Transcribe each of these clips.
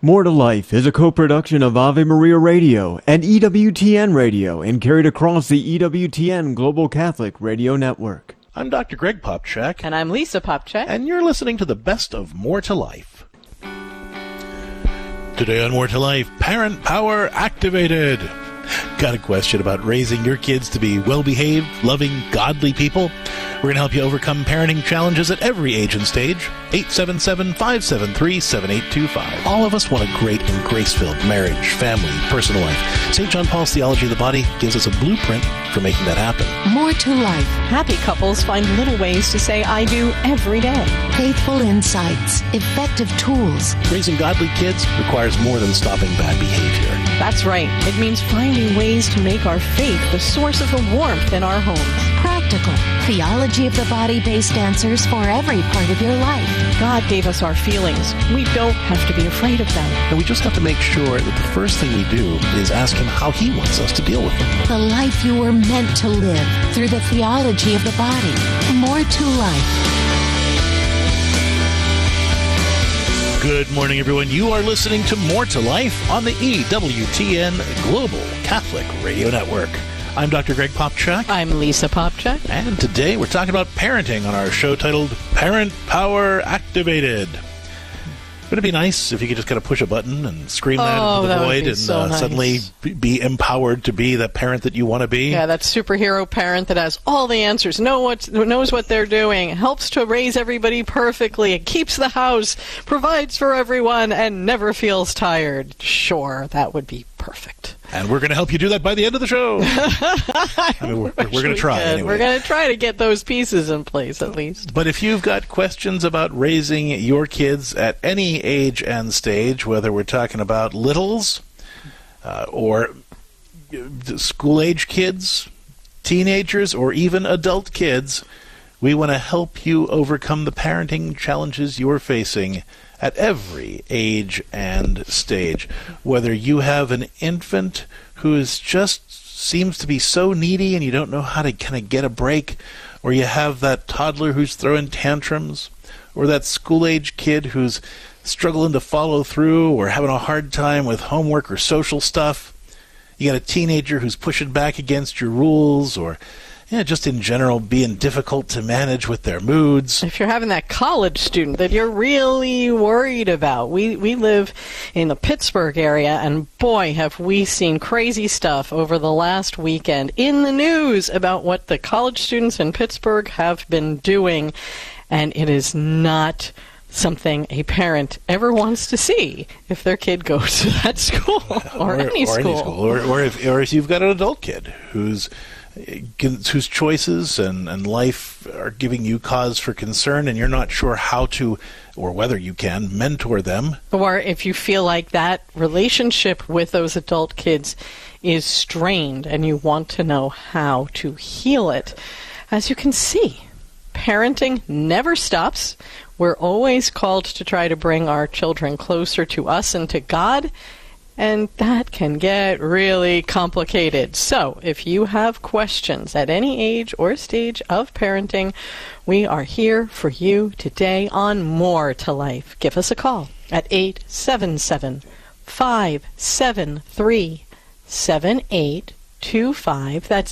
More to Life is a co-production of Ave Maria Radio and EWTN Radio and carried across the EWTN Global Catholic Radio Network. I'm Dr. Greg Popchak. And I'm Lisa Popchak. And you're listening to the best of More to Life. Today on More to Life, Parent Power Activated. Got a question about raising your kids to be well-behaved, loving, godly people? We're going to help you overcome parenting challenges at every age and stage. 877-573-7825. All of us want a great and grace-filled marriage, family, personal life. St. John Paul's Theology of the Body gives us a blueprint for making that happen. More to Life. Happy couples find little ways to say I do every day. Faithful insights, effective tools. Raising godly kids requires more than stopping bad behavior. That's right. It means finding ways to make our faith the source of the warmth in our homes. Practical, theology of the body-based answers for every part of your life. God gave us our feelings. We don't have to be afraid of them. And we just have to make sure that the first thing we do is ask Him how He wants us to deal with them. The life you were meant to live through the theology of the body. More to Life. Good morning, everyone. You are listening to More to Life on the EWTN Global Catholic Radio Network. I'm Dr. Greg Popchak. I'm Lisa Popchak. And today we're talking about parenting on our show titled Parent Power Activated. Wouldn't it be nice if you could just kind of push a button and scream that into the void and nice. Suddenly be empowered to be the parent that you want to be? Yeah, that superhero parent that has all the answers, knows what they're doing, helps to raise everybody perfectly, keeps the house, provides for everyone, and never feels tired. Sure, that would be perfect. And we're going to help you do that by the end of the show. We're going to try anyway. We're going to try to get those pieces in place at least. But if you've got questions about raising your kids at any age and stage, whether we're talking about littles or school-age kids, teenagers, or even adult kids, we want to help you overcome the parenting challenges you're facing at every age and stage. Whether you have an infant who is just seems to be so needy and you don't know how to kind of get a break, or you have that toddler who's throwing tantrums, or that school-age kid who's struggling to follow through or having a hard time with homework or social stuff. You got a teenager who's pushing back against your rules, or just in general being difficult to manage with their moods. If you're having that college student that you're really worried about. We live in the Pittsburgh area, and boy, have we seen crazy stuff over the last weekend in the news about what the college students in Pittsburgh have been doing, and it is not something a parent ever wants to see if their kid goes to that school or any school. Or if you've got an adult kid whose choices and life are giving you cause for concern, and you're not sure how to or whether you can mentor them. Or if you feel like that relationship with those adult kids is strained and you want to know how to heal it. As you can see, parenting never stops. We're always called to try to bring our children closer to us and to God, and that can get really complicated. So, if you have questions at any age or stage of parenting, we are here for you today on More to Life. Give us a call at 877-573-7825. That's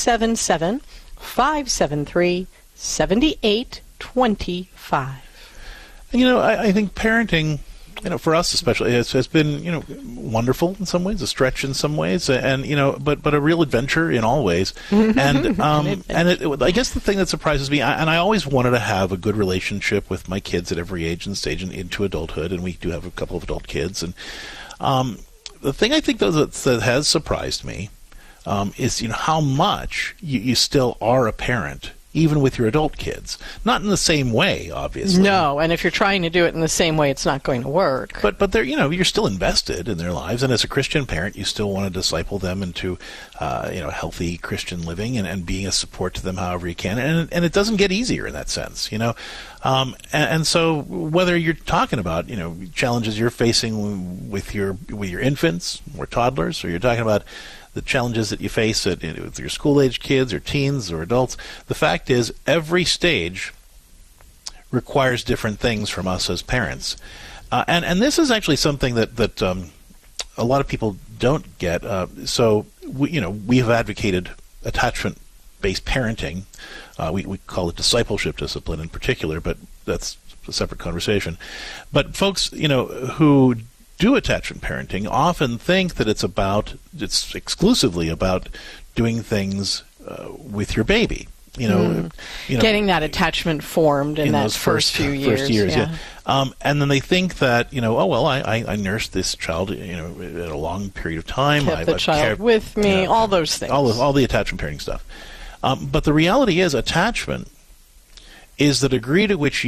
877-573-7825. I think parenting, for us especially, has been, wonderful in some ways, a stretch in some ways, and but a real adventure in all ways. And I guess the thing that surprises me, I always wanted to have a good relationship with my kids at every age and stage and into adulthood, and we do have a couple of adult kids. And the thing I think though that has surprised me is how much you still are a parent, even with your adult kids. Not in the same way, obviously. No, and if you're trying to do it in the same way, it's not going to work. But they're, you're still invested in their lives, and as a Christian parent, you still want to disciple them into, healthy Christian living and being a support to them however you can. And it doesn't get easier in that sense, And so whether you're talking about, challenges you're facing with your infants or toddlers, or you're talking about the challenges that you face with your school-age kids or teens or adults, the fact is every stage requires different things from us as parents. And this is actually something that a lot of people don't get. So we have advocated attachment-based parenting. We call it discipleship discipline in particular, but that's a separate conversation. But folks, who do attachment parenting often think that it's exclusively about doing things with your baby. Getting that attachment formed in that those first few years. Yeah. And then they think that, I nursed this child, in a long period of time. Kept the child with me, all those things. All the attachment parenting stuff. But the reality is, attachment is the degree to which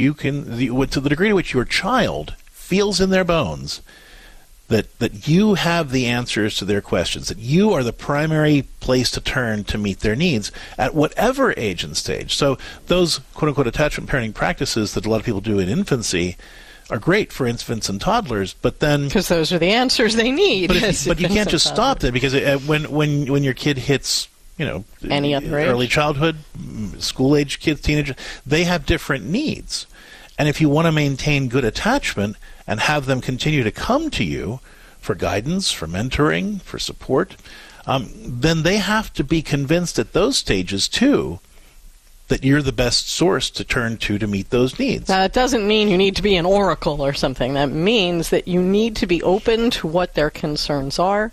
your child feels in their bones that you have the answers to their questions, that you are the primary place to turn to meet their needs at whatever age and stage. So those quote-unquote attachment parenting practices that a lot of people do in infancy are great for infants and toddlers, but then... Because those are the answers they need. But you can't just stop there, because when your kid hits... any other age, early childhood, school-age kids, teenagers, they have different needs. And if you want to maintain good attachment and have them continue to come to you for guidance, for mentoring, for support, then they have to be convinced at those stages, too, that you're the best source to turn to meet those needs. Now, that doesn't mean you need to be an oracle or something. That means that you need to be open to what their concerns are,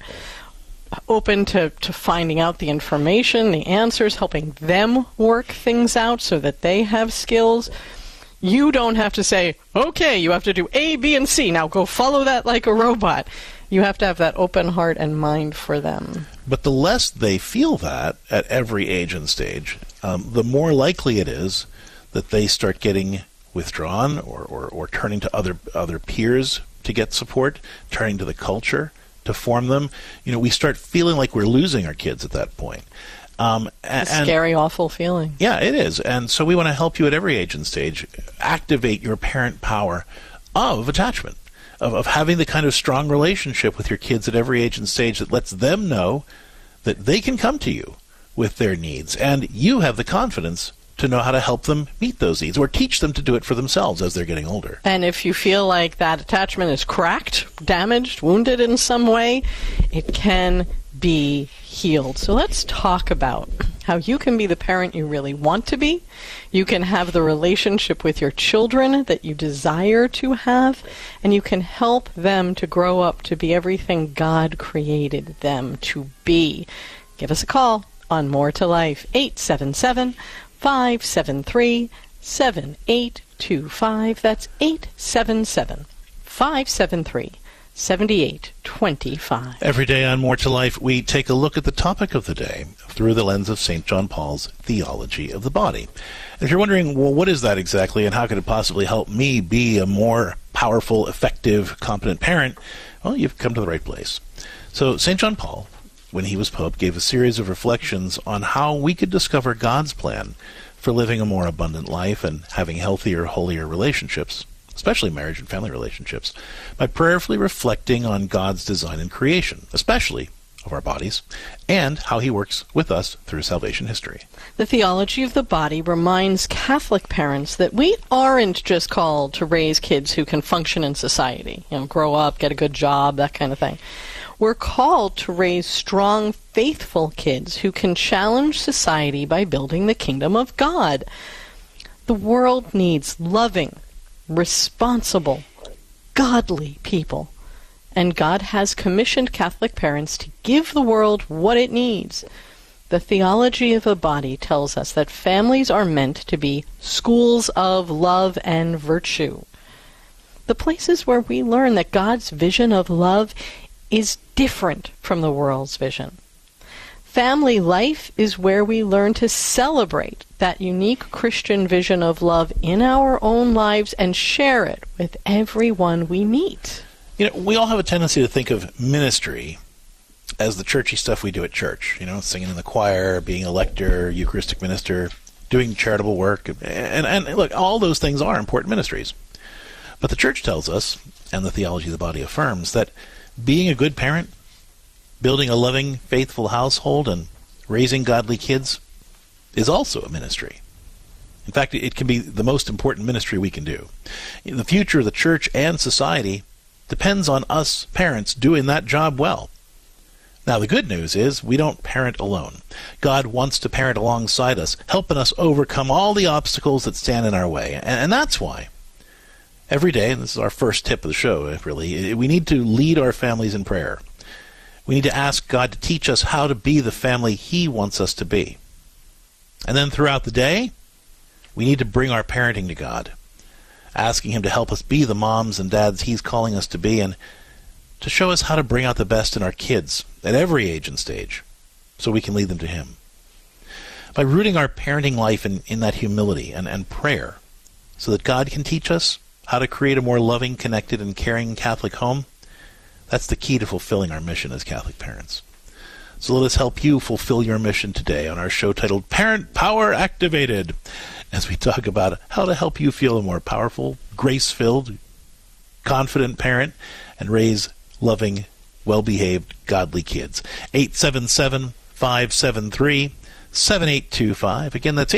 open to finding out the information, the answers, helping them work things out so that they have skills. You don't have to say, okay, you have to do A, B, and C. Now go follow that like a robot. You have to have that open heart and mind for them. But the less they feel that at every age and stage, the more likely it is that they start getting withdrawn or turning to other peers to get support, turning to the culture to form them. We start feeling like we're losing our kids at that point. A scary, awful feeling. Yeah, it is. And so we want to help you at every age and stage activate your parent power of attachment, of having the kind of strong relationship with your kids at every age and stage that lets them know that they can come to you with their needs, and you have the confidence to know how to help them meet those needs or teach them to do it for themselves as they're getting older. And if you feel like that attachment is cracked, damaged, wounded in some way, it can be healed. So let's talk about how you can be the parent you really want to be. You can have the relationship with your children that you desire to have, and you can help them to grow up to be everything God created them to be. Give us a call on More to Life, 877-573-7825. That's 877-573-7825. Every day on More to Life, we take a look at the topic of the day through the lens of St. John Paul's theology of the body. And if you're wondering, well, what is that exactly, and how could it possibly help me be a more powerful, effective, competent parent? Well, you've come to the right place. So St. John Paul, when he was Pope, gave a series of reflections on how we could discover God's plan for living a more abundant life and having healthier, holier relationships, especially marriage and family relationships, by prayerfully reflecting on God's design and creation, especially of our bodies, and how he works with us through salvation history. The theology of the body reminds Catholic parents that we aren't just called to raise kids who can function in society, grow up, get a good job, that kind of thing. We're called to raise strong, faithful kids who can challenge society by building the kingdom of God. The world needs loving, responsible, godly people. And God has commissioned Catholic parents to give the world what it needs. The theology of the body tells us that families are meant to be schools of love and virtue. The places where we learn that God's vision of love is different from the world's vision. Family life is where we learn to celebrate that unique Christian vision of love in our own lives and share it with everyone we meet. We all have a tendency to think of ministry as the churchy stuff we do at church, singing in the choir, being a lector, Eucharistic minister, doing charitable work. And look, all those things are important ministries. But the church tells us, and the theology of the body affirms, that being a good parent, building a loving, faithful household, and raising godly kids is also a ministry. In fact, it can be the most important ministry we can do. The future of the church and society depends on us parents doing that job well. Now, the good news is we don't parent alone. God wants to parent alongside us, helping us overcome all the obstacles that stand in our way. And that's why every day, and this is our first tip of the show, really, we need to lead our families in prayer. We need to ask God to teach us how to be the family He wants us to be. And then throughout the day, we need to bring our parenting to God, asking Him to help us be the moms and dads He's calling us to be, and to show us how to bring out the best in our kids at every age and stage, so we can lead them to Him. By rooting our parenting life in that humility and prayer, so that God can teach us how to create a more loving, connected, and caring Catholic home, that's the key to fulfilling our mission as Catholic parents. So let us help you fulfill your mission today on our show titled Parent Power Activated, as we talk about how to help you feel a more powerful, grace-filled, confident parent and raise loving, well-behaved, godly kids. 877-573-7825. Again, that's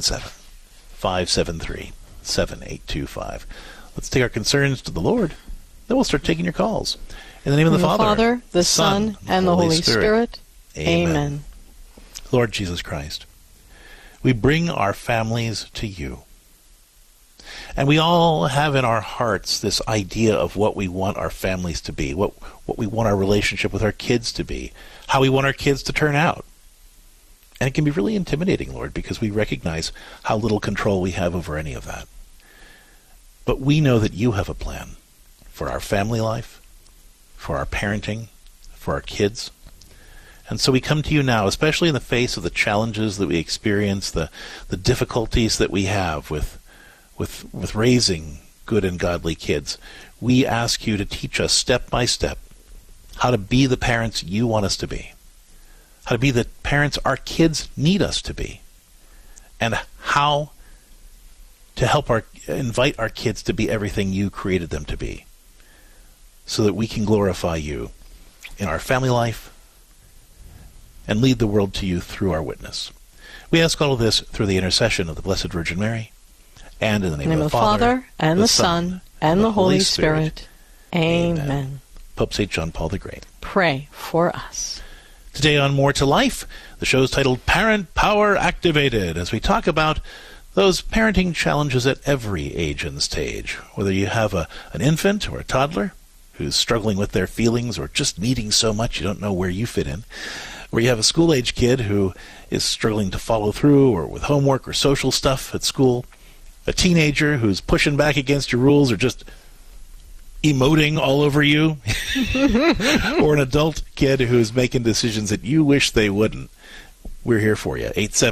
877-573-7825. Let's take our concerns to the Lord. Then we'll start taking your calls. In the name of the Father, the Son, and the Holy Spirit. Amen. Lord Jesus Christ, we bring our families to you. And we all have in our hearts this idea of what we want our families to be, what we want our relationship with our kids to be, how we want our kids to turn out. And it can be really intimidating, Lord, because we recognize how little control we have over any of that. But we know that you have a plan for our family life, for our parenting, for our kids. And so we come to you now, especially in the face of the challenges that we experience, the difficulties that we have with raising good and godly kids. We ask you to teach us step by step how to be the parents you want us to be, how to be the parents our kids need us to be, and how to invite our kids to be everything you created them to be, so that we can glorify you in our family life and lead the world to you through our witness. We ask all of this through the intercession of the Blessed Virgin Mary, and in the name of the Father, and the Son, and the Holy Spirit. Amen. Pope St. John Paul the Great, pray for us. Today on More to Life, the show is titled Parent Power Activated, as we talk about those parenting challenges at every age and stage, whether you have an infant or a toddler who's struggling with their feelings or just needing so much you don't know where you fit in, or you have a school-age kid who is struggling to follow through or with homework or social stuff at school, a teenager who's pushing back against your rules or just emoting all over you, or an adult kid who's making decisions that you wish they wouldn't. We're here for you.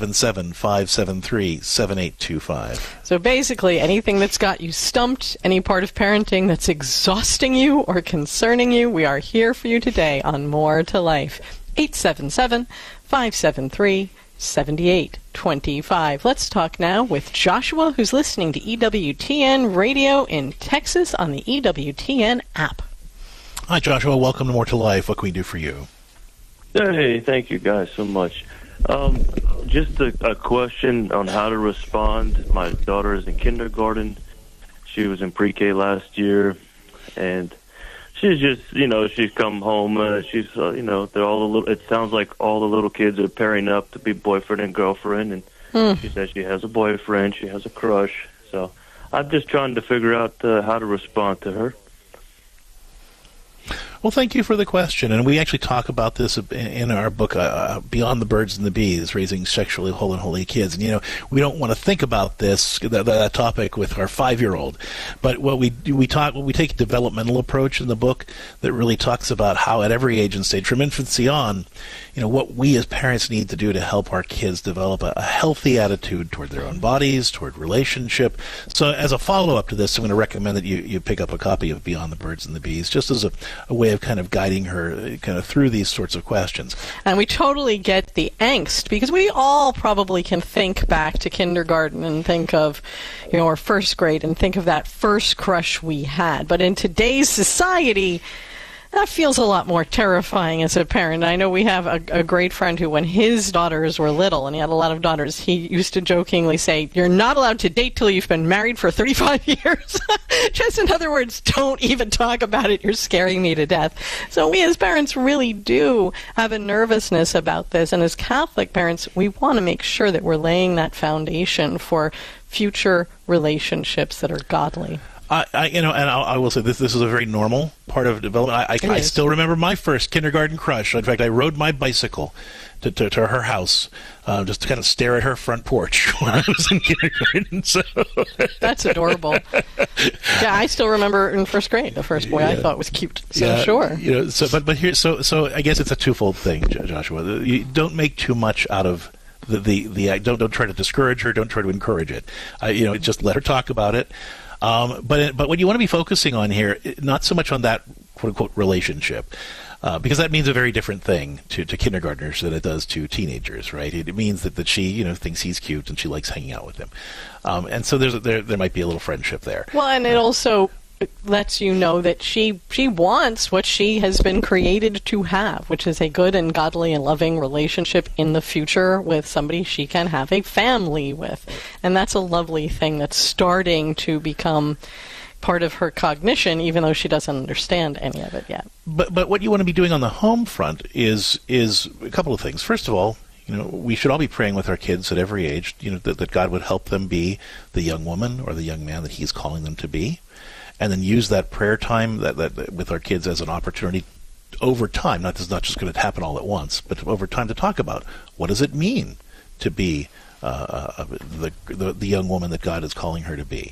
877-573-7825. So basically, anything that's got you stumped, any part of parenting that's exhausting you or concerning you, we are here for you today on More to Life. 877-573-7825. Let's talk now with Joshua, who's listening to EWTN Radio in Texas on the EWTN app. Hi, Joshua. Welcome to More to Life. What can we do for you? Hey, thank you guys so much. Just a question on how to respond. My daughter is in kindergarten. She was in pre-K last year, and she's just, she's come home. She's, they're all it sounds like all the little kids are pairing up to be boyfriend and girlfriend, and she says she has a boyfriend, she has a crush. So I'm just trying to figure out how to respond to her. Well, thank you for the question, and we actually talk about this in our book, Beyond the Birds and the Bees, Raising Sexually Whole and Holy Kids. And, we don't want to think about that topic with our 5-year-old, but what we take a developmental approach in the book that really talks about how at every age and stage, from infancy on, what we as parents need to do to help our kids develop a healthy attitude toward their own bodies, toward relationship. So as a follow-up to this, I'm going to recommend that you pick up a copy of Beyond the Birds and the Bees, just as a way of kind of guiding her kind of through these sorts of questions. And we totally get the angst, because we all probably can think back to kindergarten and think of, or first grade and think of that first crush we had. But in today's society, That feels a lot more terrifying as a parent. I know we have a great friend who, when his daughters were little, and he had a lot of daughters, he used to jokingly say, "You're not allowed to date till you've been married for 35 years." Just in other words, don't even talk about it. You're scaring me to death. So we as parents really do have a nervousness about this. And as Catholic parents, we want to make sure that we're laying that foundation for future relationships that are godly. I will say this is a very normal part of development. I still remember my first kindergarten crush. In fact, I rode my bicycle to her house just to kind of stare at her front porch when I was in kindergarten. So that's adorable. Yeah, I still remember in first grade, the first boy I thought was cute. So sure. So I guess it's a twofold thing, Joshua. You don't make too much out of don't try to discourage her. Don't try to encourage it. Just let her talk about it. But what you want to be focusing on here, not so much on that quote-unquote relationship, because that means a very different thing to kindergartners than it does to teenagers, right? It means that she, thinks he's cute and she likes hanging out with him. And so there might be a little friendship there. Well, and it also lets you know that she wants what she has been created to have, which is a good and godly and loving relationship in the future with somebody she can have a family with. And that's a lovely thing that's starting to become part of her cognition, even though she doesn't understand any of it yet. But what you want to be doing on the home front is a couple of things. First of all, we should all be praying with our kids at every age, that God would help them be the young woman or the young man that He's calling them to be. And then use that prayer time that with our kids as an opportunity over time. This is not just going to happen all at once, but over time to talk about what does it mean to be the young woman that God is calling her to be.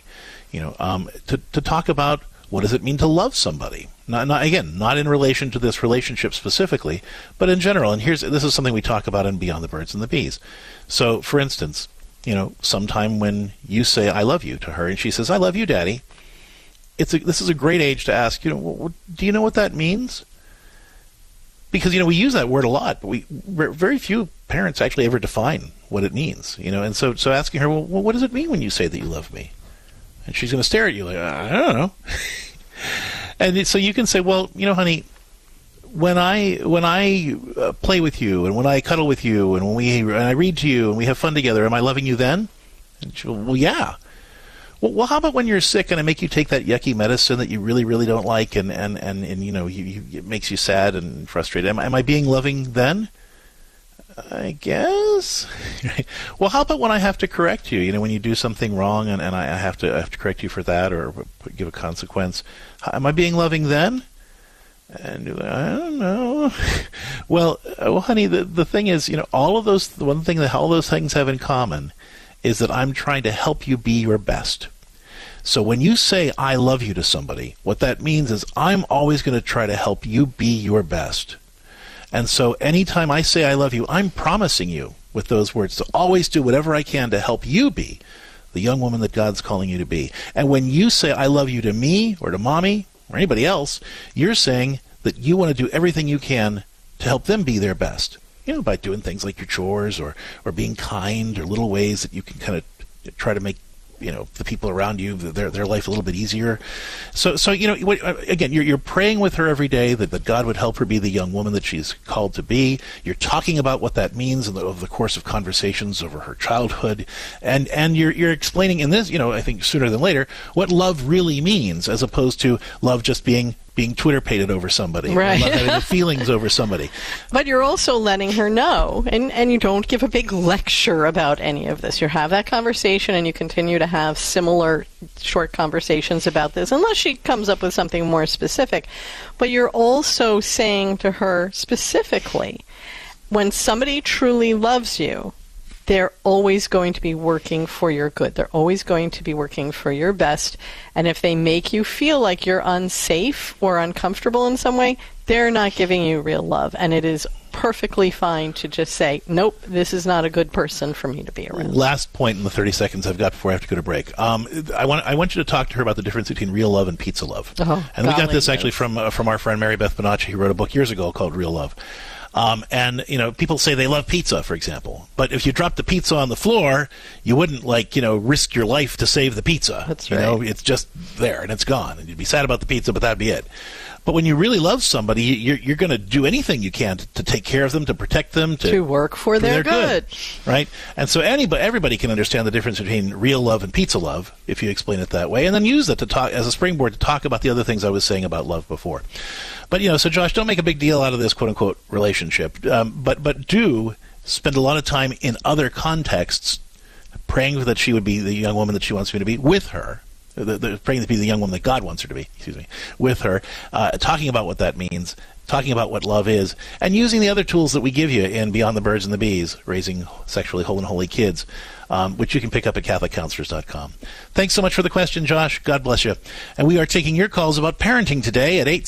To talk about what does it mean to love somebody. Not in relation to this relationship specifically, but in general. And this is something we talk about in Beyond the Birds and the Bees. So, for instance, sometime when you say "I love you" to her, and she says "I love you, Daddy." This is a great age to ask, do you know what that means? Because, we use that word a lot, but very few parents actually ever define what it means, and so asking her, well, what does it mean when you say that you love me? And she's going to stare at you like, I don't know. And so you can say, well, honey, when I play with you and when I cuddle with you and when I read to you and we have fun together, am I loving you then? And she'll, well, yeah. Well, how about when you're sick and I make you take that yucky medicine that you really, really don't like and it makes you sad and frustrated? Am I being loving then? I guess. Well, how about when I have to correct you? When you do something wrong and I have to correct you for that or give a consequence. Am I being loving then? And you're like, I don't know. Well, honey, the thing is, all of those. The one thing that all those things have in common is that I'm trying to help you be your best. So when you say "I love you" to somebody, what that means is I'm always going to try to help you be your best. And so anytime I say "I love you," I'm promising you with those words to always do whatever I can to help you be the young woman that God's calling you to be. And when you say "I love you" to me or to mommy or anybody else, you're saying that you want to do everything you can to help them be their best. By doing things like your chores or being kind or little ways that you can kind of try to make, the people around you, their life a little bit easier. So again, you're praying with her every day that God would help her be the young woman that she's called to be. You're talking about what that means over the course of conversations over her childhood. And you're explaining in this, I think sooner than later, what love really means, as opposed to love just being Twitter-pated over somebody, right? Love having feelings over somebody. But you're also letting her know, and you don't give a big lecture about any of this. You have that conversation, and you continue to have similar short conversations about this, unless she comes up with something more specific. But you're also saying to her specifically, when somebody truly loves you, they're always going to be working for your good. They're always going to be working for your best. And if they make you feel like you're unsafe or uncomfortable in some way, they're not giving you real love. And it is perfectly fine to just say, nope, this is not a good person for me to be around. Last point in the 30 seconds I've got before I have to go to break. I want you to talk to her about the difference between real love and pizza love. And we got this actually from our friend Mary Beth Bonacci, who wrote a book years ago called Real Love. And people say they love pizza, for example. But if you drop the pizza on the floor, you wouldn't risk your life to save the pizza. That's right. It's just there and it's gone. And you'd be sad about the pizza, but that'd be it. But when you really love somebody, you're going to do anything you can to take care of them, to protect them, to work for their good. Right? And so everybody can understand the difference between real love and pizza love, if you explain it that way, and then use that to talk as a springboard to talk about the other things I was saying about love before. But, so Josh, don't make a big deal out of this quote-unquote relationship, but do spend a lot of time in other contexts praying that she would be the young woman that she wants me to be with her. Praying to be the young woman that God wants her to be, with her, talking about what that means, talking about what love is, and using the other tools that we give you in Beyond the Birds and the Bees, Raising Sexually Whole and Holy Kids, which you can pick up at CatholicCounselors.com. Thanks so much for the question, Josh. God bless you. And we are taking your calls about parenting today at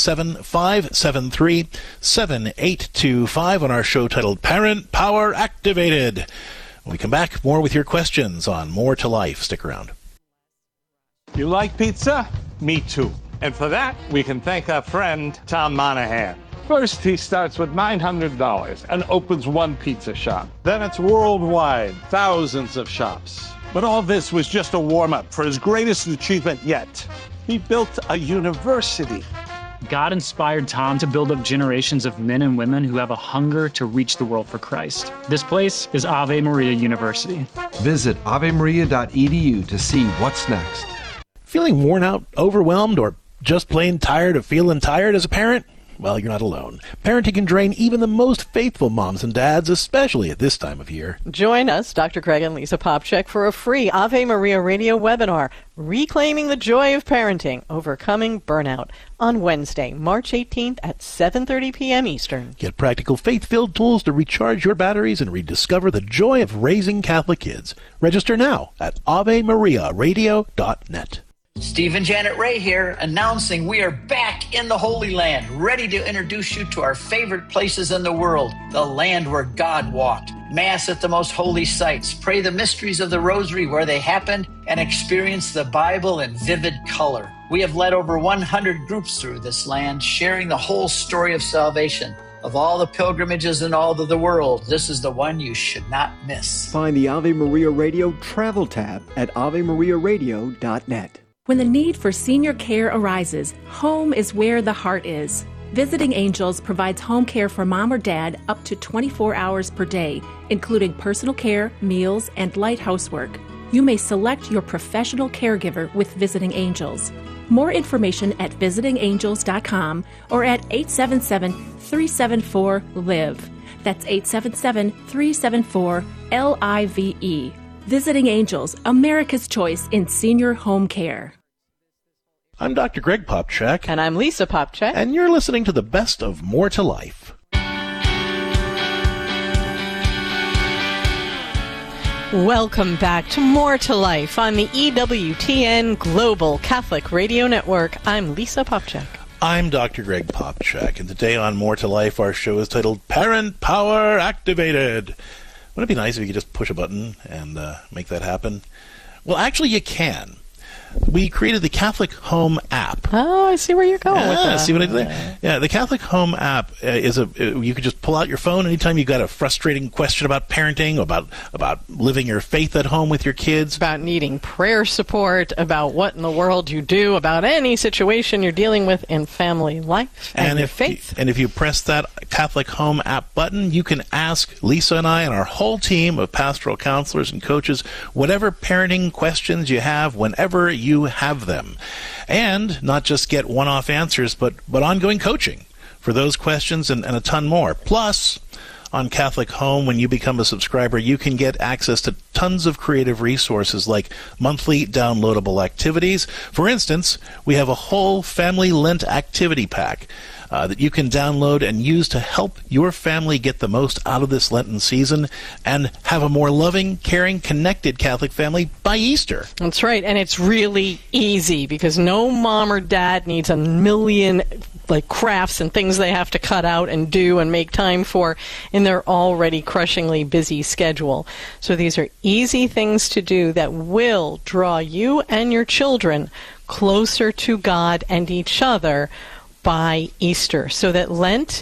877-573-7825 on our show titled Parent Power Activated. When we come back, more with your questions on More to Life. Stick around. You like pizza? Me too. And for that, we can thank our friend, Tom Monahan. First, he starts with $900 and opens one pizza shop. Then it's worldwide, thousands of shops. But all this was just a warm-up for his greatest achievement yet. He built a university. God inspired Tom to build up generations of men and women who have a hunger to reach the world for Christ. This place is Ave Maria University. Visit avemaria.edu to see what's next. Feeling worn out, overwhelmed, or just plain tired of feeling tired as a parent? Well, you're not alone. Parenting can drain even the most faithful moms and dads, especially at this time of year. Join us, Dr. Greg and Lisa Popcak, for a free Ave Maria Radio webinar, Reclaiming the Joy of Parenting, Overcoming Burnout, on Wednesday, March 18th at 7:30 p.m. Eastern. Get practical faith-filled tools to recharge your batteries and rediscover the joy of raising Catholic kids. Register now at AveMariaRadio.net. Steve and Janet Ray here, announcing we are back in the Holy Land, ready to introduce you to our favorite places in the world, the land where God walked. Mass at the most holy sites, pray the mysteries of the Rosary where they happened, and experience the Bible in vivid color. We have led over 100 groups through this land, sharing the whole story of salvation. Of all the pilgrimages in all of the world, this is the one you should not miss. Find the Ave Maria Radio travel tab at AveMariaRadio.net. When the need for senior care arises, home is where the heart is. Visiting Angels provides home care for mom or dad up to 24 hours per day, including personal care, meals, and light housework. You may select your professional caregiver with Visiting Angels. More information at visitingangels.com or at 877-374-LIVE. That's 877-374-LIVE. Visiting Angels, America's choice in senior home care. I'm Dr. Greg Popcak. And I'm Lisa Popcak. And you're listening to the best of More to Life. Welcome back to More to Life on the EWTN Global Catholic Radio Network. I'm Lisa Popcak. I'm Dr. Greg Popcak, and today on More to Life, our show is titled Parent Power Activated. Wouldn't it be nice if you could just push a button and make that happen? Well, actually, you can. We created the Catholic Home app. Oh, I see where you're going with that. See what I did there? Yeah, the Catholic Home app is you could just pull out your phone anytime you've got a frustrating question about parenting, about living your faith at home with your kids, about needing prayer support, about what in the world you do, about any situation you're dealing with in family life and your faith. If you press that Catholic Home app button, you can ask Lisa and I and our whole team of pastoral counselors and coaches whatever parenting questions you have whenever you have them. And not just get one-off answers, but ongoing coaching for those questions and a ton more. Plus, on Catholic Home, when you become a subscriber, you can get access to tons of creative resources like monthly downloadable activities. For instance, we have a whole family Lent activity pack that you can download and use to help your family get the most out of this Lenten season and have a more loving, caring, connected Catholic family by Easter. That's right, and it's really easy because no mom or dad needs a million crafts and things they have to cut out and do and make time for in their already crushingly busy schedule. So these are easy things to do that will draw you and your children closer to God and each other by Easter, so that Lent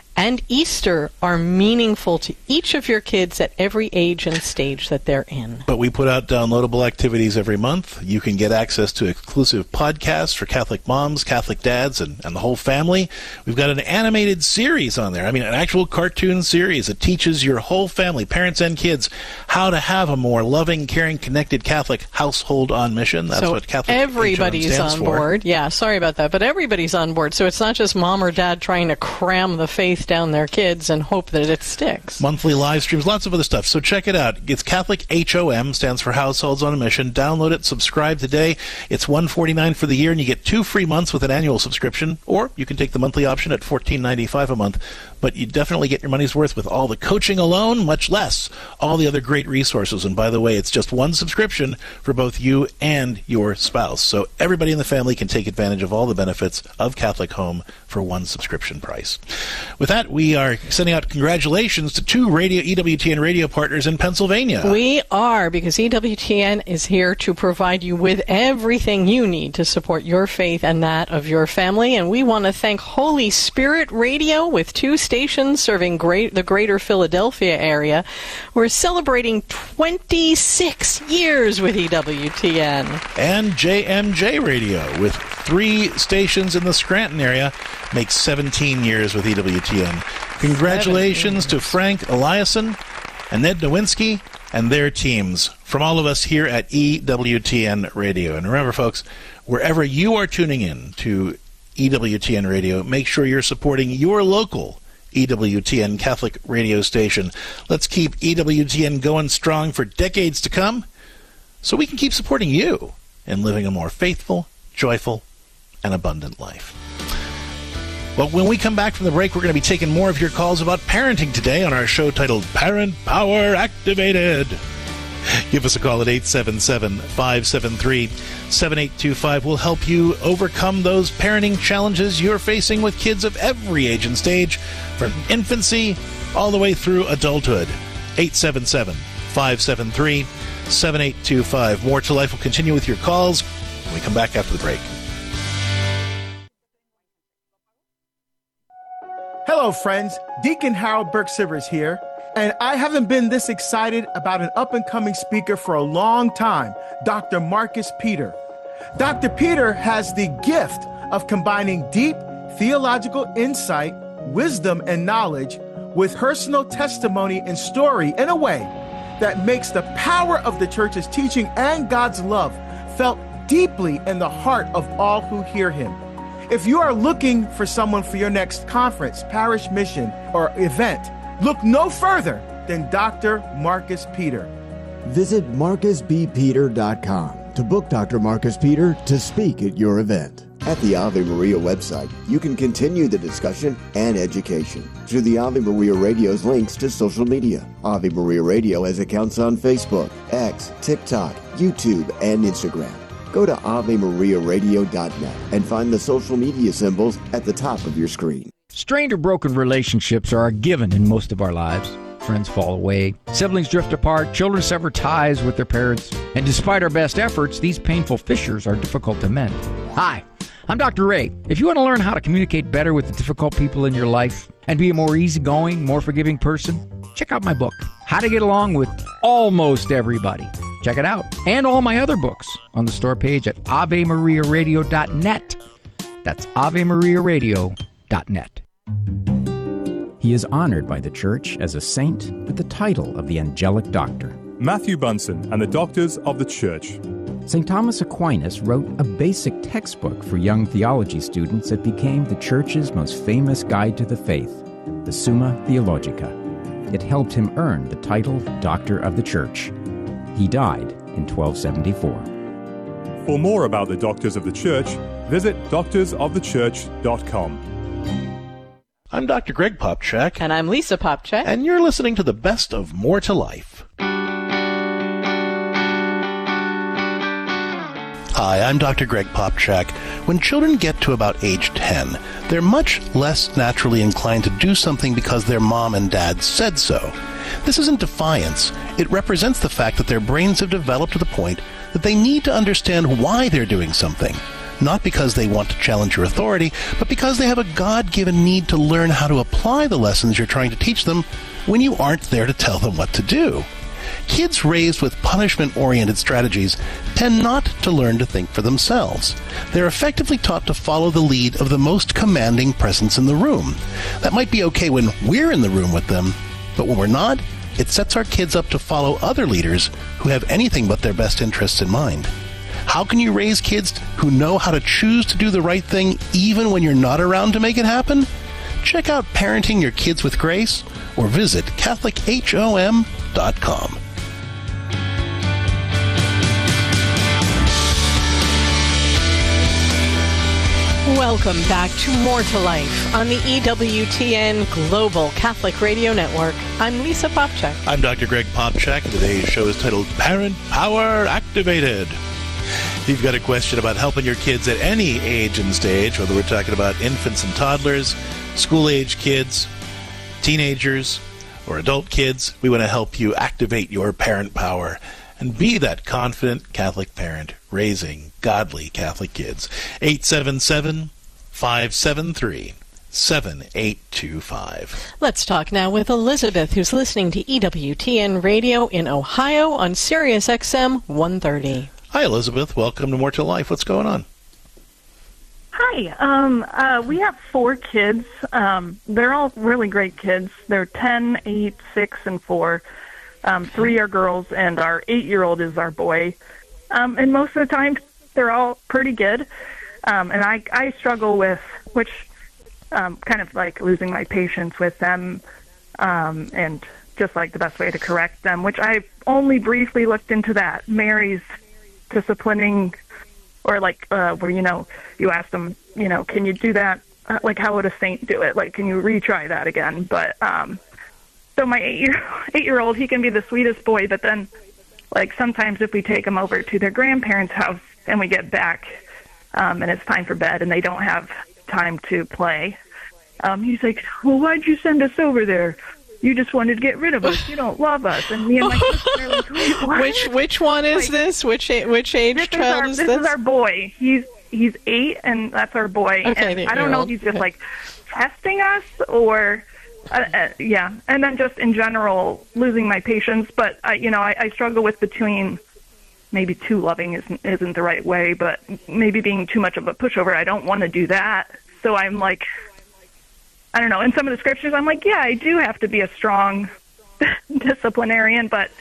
and Easter are meaningful to each of your kids at every age and stage that they're in. But we put out downloadable activities every month. You can get access to exclusive podcasts for Catholic moms, Catholic dads, and the whole family. We've got an animated series on there. I mean, an actual cartoon series that teaches your whole family, parents and kids, how to have a more loving, caring, connected Catholic household on mission. That's what Catholic everybody's stands on for. board. Yeah, sorry about that, but everybody's on board. So it's not just mom or dad trying to cram the faith down their kids and hope that it sticks. Monthly live streams, lots of other stuff. So check it out. It's Catholic HOM, stands for Households on a Mission. Download it, subscribe today. It's $149 for the year, and you get 2 free months with an annual subscription, or you can take the monthly option at $14.95 a month. But you definitely get your money's worth with all the coaching alone, much less all the other great resources. And by the way, it's just one subscription for both you and your spouse. So everybody in the family can take advantage of all the benefits of Catholic Home for one subscription price. With that, we are sending out congratulations to 2 EWTN radio partners in Pennsylvania. We are, because EWTN is here to provide you with everything you need to support your faith and that of your family. And we want to thank Holy Spirit Radio with 2 stations serving the greater Philadelphia area. We're celebrating 26 years with EWTN. And JMJ Radio with 3 stations in the Scranton area makes 17 years with EWTN. Congratulations to Frank Eliason and Ned Nowinski and their teams from all of us here at EWTN Radio. And remember, folks, wherever you are tuning in to EWTN Radio, make sure you're supporting your local EWTN Catholic radio station. Let's keep EWTN going strong for decades to come so we can keep supporting you in living a more faithful, joyful, and abundant life. Well, when we come back from the break, we're going to be taking more of your calls about parenting today on our show titled Parent Power Activated. Give us a call at 877-573-7825. We'll help you overcome those parenting challenges you're facing with kids of every age and stage, from infancy all the way through adulthood. 877-573-7825. More to Life will continue with your calls when we come back after the break. Hello, friends. Deacon Harold Burke-Sivers here. And I haven't been this excited about an up-and-coming speaker for a long time, Dr. Marcus Peter. Dr. Peter has the gift of combining deep theological insight, wisdom, and knowledge with personal testimony and story in a way that makes the power of the church's teaching and God's love felt deeply in the heart of all who hear him. If you are looking for someone for your next conference, parish mission, or event, look no further than Dr. Marcus Peter. Visit marcusbpeter.com to book Dr. Marcus Peter to speak at your event. At the Ave Maria website, you can continue the discussion and education through the Ave Maria Radio's links to social media. Ave Maria Radio has accounts on Facebook, X, TikTok, YouTube, and Instagram. Go to AveMariaRadio.net and find the social media symbols at the top of your screen. Strained or broken relationships are a given in most of our lives. Friends fall away, siblings drift apart, children sever ties with their parents, and despite our best efforts, these painful fissures are difficult to mend. Hi, I'm Dr. Ray. If you want to learn how to communicate better with the difficult people in your life and be a more easygoing, more forgiving person, check out my book, How to Get Along with Almost Everybody. Check it out, and all my other books on the store page at AveMariaRadio.net. That's AveMariaRadio.net. He is honored by the Church as a saint with the title of the Angelic Doctor. Matthew Bunson and the Doctors of the Church. St. Thomas Aquinas wrote a basic textbook for young theology students that became the Church's most famous guide to the faith, the Summa Theologica. It helped him earn the title Doctor of the Church. He died in 1274. For more about the Doctors of the Church, visit doctorsofthechurch.com. I'm Dr. Greg Popcak. And I'm Lisa Popcak. And you're listening to the best of More to Life. Hi, I'm Dr. Greg Popcak. When children get to about age 10, they're much less naturally inclined to do something because their mom and dad said so. This isn't defiance. It represents the fact that their brains have developed to the point that they need to understand why they're doing something. not because they want to challenge your authority, but because they have a God-given need to learn how to apply the lessons you're trying to teach them when you aren't there to tell them what to do. Kids raised with punishment-oriented strategies tend not to learn to think for themselves. They're effectively taught to follow the lead of the most commanding presence in the room. That might be okay when we're in the room with them, but when we're not, it sets our kids up to follow other leaders who have anything but their best interests in mind. How can you raise kids who know how to choose to do the right thing even when you're not around to make it happen? Check out Parenting Your Kids with Grace or visit CatholicHOM.com. Welcome back to More to Life on the EWTN Global Catholic Radio Network. I'm Lisa Popchak. I'm Dr. Greg Popchak, and today's show is titled Parent Power Activated. If you've got a question about helping your kids at any age and stage, whether we're talking about infants and toddlers, school-age kids, teenagers, or adult kids, we want to help you activate your parent power and be that confident Catholic parent raising godly Catholic kids. 877-573-7825. Let's talk now with Elizabeth, who's listening to EWTN Radio in Ohio on Sirius XM 130. Hi, Elizabeth. Welcome to More to Life. What's going on? Hi. We have 4 kids. They're all really great kids. They're 10, 8, 6, and 4. 3 are girls, and our 8-year-old is our boy. And most of the time, they're all pretty good. And I struggle with, which kind of like losing my patience with them, and just like the best way to correct them, which I only briefly looked into that. Mary's disciplining, or like where, you ask them, can you do that? Like, how would a saint do it? Like, can you retry that again? But so my 8-year-old, he can be the sweetest boy, but then, like, sometimes if we take him over to their grandparents' house and we get back and it's time for bed and they don't have time to play, he's like, well, why'd you send us over there? You just wanted to get rid of us. You don't love us. And me and my sister are like, wait, what? Which one is this? Which age child is this? This is our boy. He's 8, and that's our boy. Okay, and I don't know if he's just, like, testing us or... yeah, and then just in general, losing my patience. But I struggle with between maybe too loving isn't the right way, but maybe being too much of a pushover. I don't want to do that. So I'm like, I don't know. In some of the scriptures, I'm like, yeah, I do have to be a strong disciplinarian, but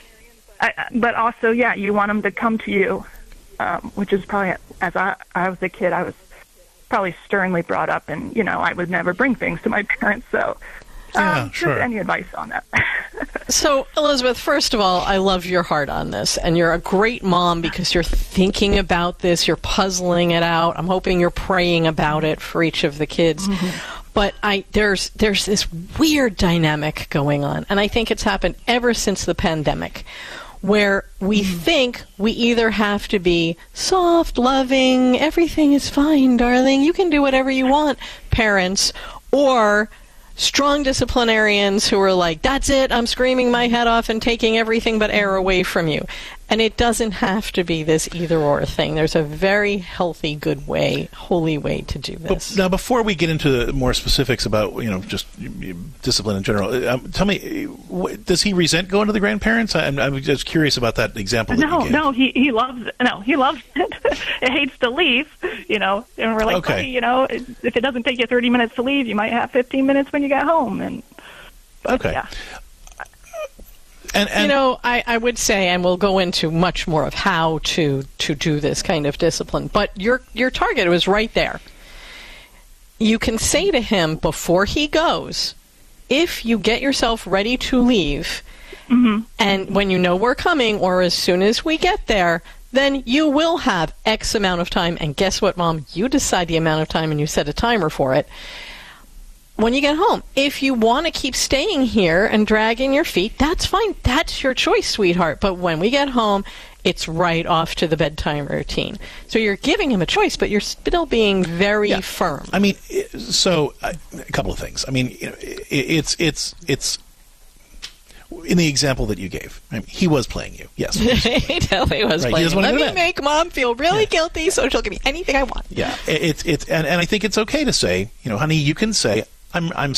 also, yeah, you want them to come to you, which is probably, as I was a kid, I was probably sternly brought up, and I would never bring things to my parents. So. Yeah, sure. Just any advice on that? So, Elizabeth, first of all, I love your heart on this, and you're a great mom because you're thinking about this, you're puzzling it out. I'm hoping you're praying about it for each of the kids. Mm-hmm. But there's this weird dynamic going on, and I think it's happened ever since the pandemic, where we think we either have to be soft, loving, everything is fine, darling, you can do whatever you want, parents, or strong disciplinarians who are like, that's it, I'm screaming my head off and taking everything but air away from you. And it doesn't have to be this either-or thing. There's a very healthy, good way, holy way to do this. Now, before we get into more specifics about, just discipline in general, tell me, does he resent going to the grandparents? I'm just curious about that example that you gave. No, he loves it. No, he loves it. It hates to leave, and we're like, okay. Buddy, if it doesn't take you 30 minutes to leave, you might have 15 minutes when you get home. Okay. Yeah. And I would say, and we'll go into much more of how to do this kind of discipline, but your target was right there. You can say to him before he goes, if you get yourself ready to leave, mm-hmm. and when you know we're coming, or as soon as we get there, then you will have X amount of time, and guess what, Mom? You decide the amount of time, and you set a timer for it. When you get home, if you want to keep staying here and dragging your feet, that's fine. That's your choice, sweetheart. But when we get home, it's right off to the bedtime routine. So you're giving him a choice, but you're still being very firm. I mean, so a couple of things. I mean, it's in the example that you gave, he was playing you. Yes, he totally was playing. Let me bed. make Mom feel really guilty, so she'll give me anything I want. Yeah, and I think it's okay to say, honey, you can say, I'm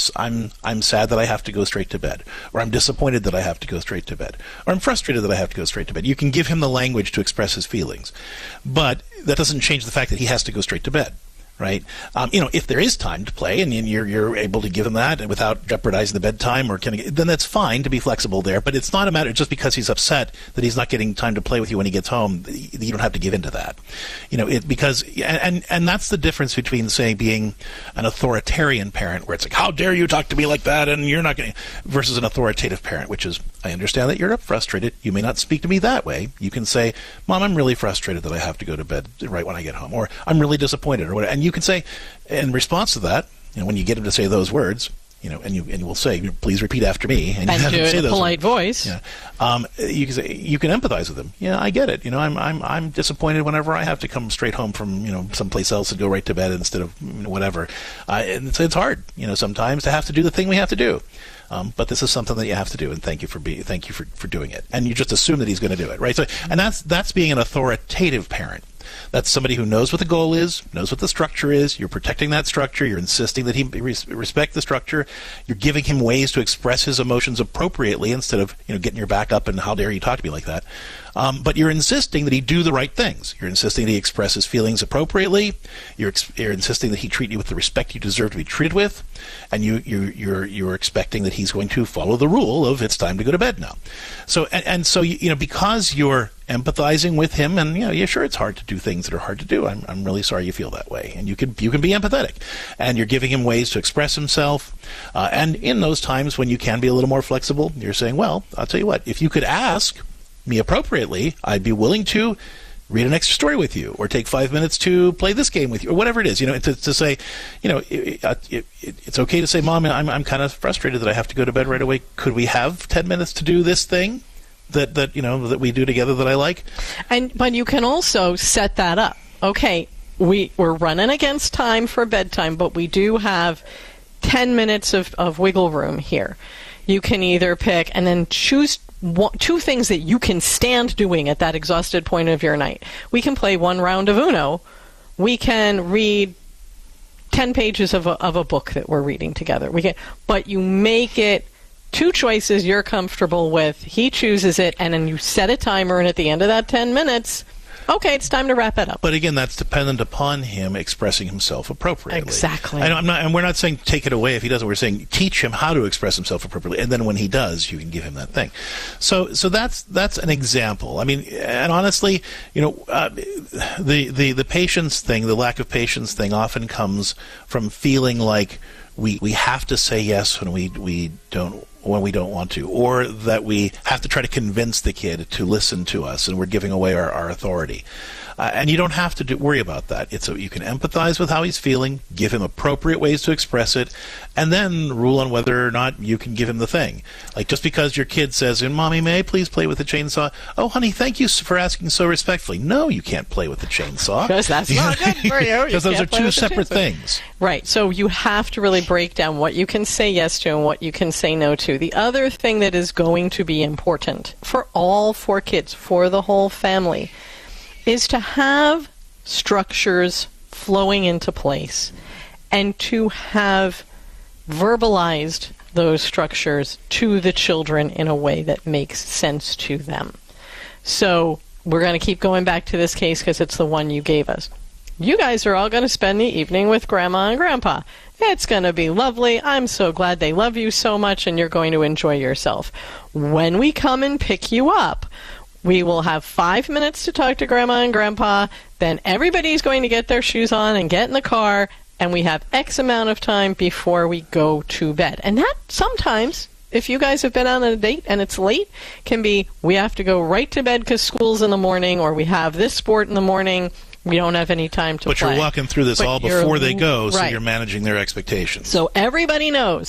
sad that I have to go straight to bed, or I'm disappointed that I have to go straight to bed, or I'm frustrated that I have to go straight to bed. You can give him the language to express his feelings, but that doesn't change the fact that he has to go straight to bed. Right? If there is time to play and you're able to give him that without jeopardizing the bedtime, then that's fine to be flexible there. But it's not a matter just because he's upset that he's not getting time to play with you when he gets home. You don't have to give in to that. Because that's the difference between, say, being an authoritarian parent where it's like, how dare you talk to me like that, and you're not going, versus an authoritative parent, which is, I understand that you're frustrated. You may not speak to me that way. You can say, Mom, I'm really frustrated that I have to go to bed right when I get home, or I'm really disappointed, or whatever. And you can say, in response to that, when you get him to say those words, and you will say, please repeat after me, and you have do him it say in a those polite voice. Yeah. You can say, you can empathize with him. Yeah, I get it. I'm disappointed whenever I have to come straight home from someplace else and go right to bed instead of whatever. And it's hard, sometimes to have to do the thing we have to do. But this is something that you have to do, and thank you for doing it. And you just assume that he's going to do it, right? So, and that's being an authoritative parent. That's somebody who knows what the goal is, knows what the structure is. You're protecting that structure. You're insisting that he respect the structure. You're giving him ways to express his emotions appropriately instead of getting your back up and how dare you talk to me like that. But you're insisting that he do the right things. You're insisting that he express his feelings appropriately. You're insisting that he treat you with the respect you deserve to be treated with, and you're expecting that he's going to follow the rule of it's time to go to bed now. So so because you're empathizing with him, and sure, it's hard to do things that are hard to do. I'm really sorry you feel that way, and you can be empathetic, and you're giving him ways to express himself. And in those times when you can be a little more flexible, you're saying, well, I'll tell you what, if you could ask me appropriately, I'd be willing to read an extra story with you, or take 5 minutes to play this game with you, or whatever it is. To say, it's okay to say, Mom, I'm kind of frustrated that I have to go to bed right away. Could we have 10 minutes to do this thing that we do together that I like? But you can also set that up. Okay, we're running against time for bedtime, but we do have 10 minutes of wiggle room here. You can either pick and then choose two things that you can stand doing at that exhausted point of your night. We can play one round of Uno. We can read 10 pages of a book that we're reading together. But you make it two choices you're comfortable with. He chooses it, and then you set a timer, and at the end of that 10 minutes, okay, it's time to wrap it up. But again, that's dependent upon him expressing himself appropriately. Exactly. And we're not saying take it away if he doesn't. We're saying teach him how to express himself appropriately, and then when he does, you can give him that thing. So that's an example. I mean, and honestly, the patience thing, the lack of patience thing, often comes from feeling like we have to say yes when we don't want to, or that we have to try to convince the kid to listen to us, and we're giving away our authority. And you don't have to worry about that. You can empathize with how he's feeling, give him appropriate ways to express it, and then rule on whether or not you can give him the thing. Like, just because your kid says, Mommy, may I please play with the chainsaw? Oh, honey, thank you for asking so respectfully. No, you can't play with the chainsaw. Because that's not good for you. Because those are two separate things. Right. So you have to really break down what you can say yes to and what you can say no to. The other thing that is going to be important for all 4 kids, for the whole family, is to have structures flowing into place and to have verbalized those structures to the children in a way that makes sense to them. So we're going to keep going back to this case because it's the one you gave us. You guys are all going to spend the evening with Grandma and Grandpa. It's going to be lovely. I'm so glad they love you so much, and you're going to enjoy yourself. When we come and pick you up, we will have 5 minutes to talk to Grandma and Grandpa. Then everybody's going to get their shoes on and get in the car, and we have X amount of time before we go to bed. And that sometimes, if you guys have been on a date and it's late, can be we have to go right to bed because school's in the morning, or we have this sport in the morning. We don't have any time to play. But you're walking through this all before they go, so right. You're managing their expectations. So everybody knows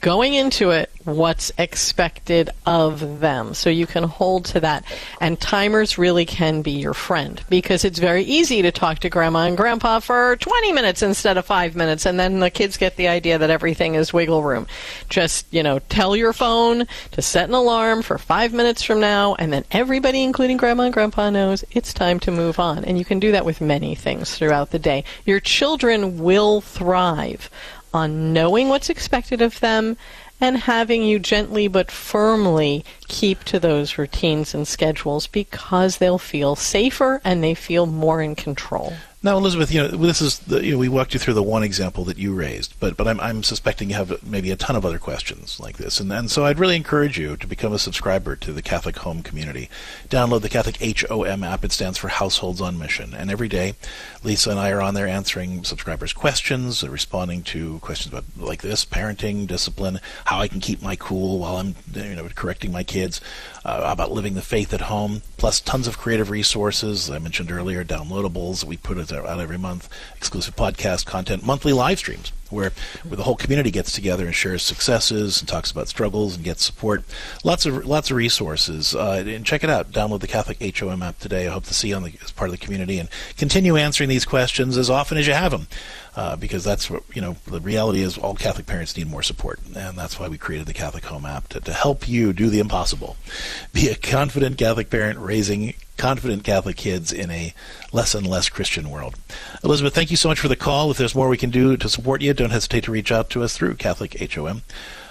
going into it, what's expected of them. So you can hold to that. And timers really can be your friend, because it's very easy to talk to Grandma and Grandpa for 20 minutes instead of 5 minutes, and then the kids get the idea that everything is wiggle room. Just, tell your phone to set an alarm for 5 minutes from now, and then everybody, including Grandma and Grandpa, knows it's time to move on. And you can do that with many things throughout the day. Your children will thrive on knowing what's expected of them and having you gently but firmly keep to those routines and schedules, because they'll feel safer and they feel more in control. Now, Elizabeth, this is we walked you through the one example that you raised, but I'm suspecting you have maybe a ton of other questions like this, and so I'd really encourage you to become a subscriber to the Catholic Home Community. Download the Catholic HOM app. It stands for Households on Mission, and every day, Lisa and I are on there answering subscribers' questions, responding to questions about like this: parenting, discipline, how I can keep my cool while I'm correcting my kids, about living the faith at home, plus tons of creative resources. As I mentioned earlier, downloadables. We put it out every month, exclusive podcast content, monthly live streams where the whole community gets together and shares successes and talks about struggles and gets support. Lots of resources. And check it out. Download the Catholic HOM app today. I hope to see you as part of the community, and continue answering these questions as often as you have them. Because that's what, the reality is all Catholic parents need more support. And that's why we created the Catholic Home app, to help you do the impossible. Be a confident Catholic parent raising confident Catholic kids in a less and less Christian world. Elizabeth, thank you so much for the call. If there's more we can do to support you, don't hesitate to reach out to us through Catholic HOM.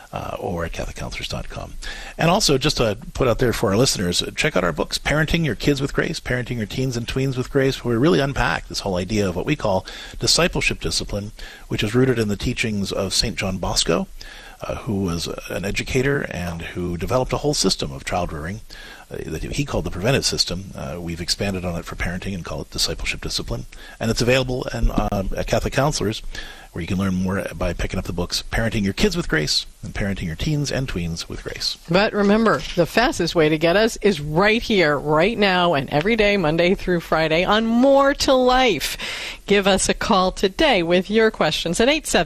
Or at CatholicCounselors.com. And also, just to put out there for our listeners, check out our books, Parenting Your Kids with Grace, Parenting Your Teens and Tweens with Grace, where we really unpack this whole idea of what we call discipleship discipline, which is rooted in the teachings of St. John Bosco, who was an educator and who developed a whole system of child rearing that he called the preventive system. We've expanded on it for parenting and call it discipleship discipline. And it's available at Catholic Counselors, where you can learn more by picking up the books Parenting Your Kids with Grace and Parenting Your Teens and Tweens with Grace. But remember, the fastest way to get us is right here, right now, and every day, Monday through Friday, on More to Life. Give us a call today with your questions at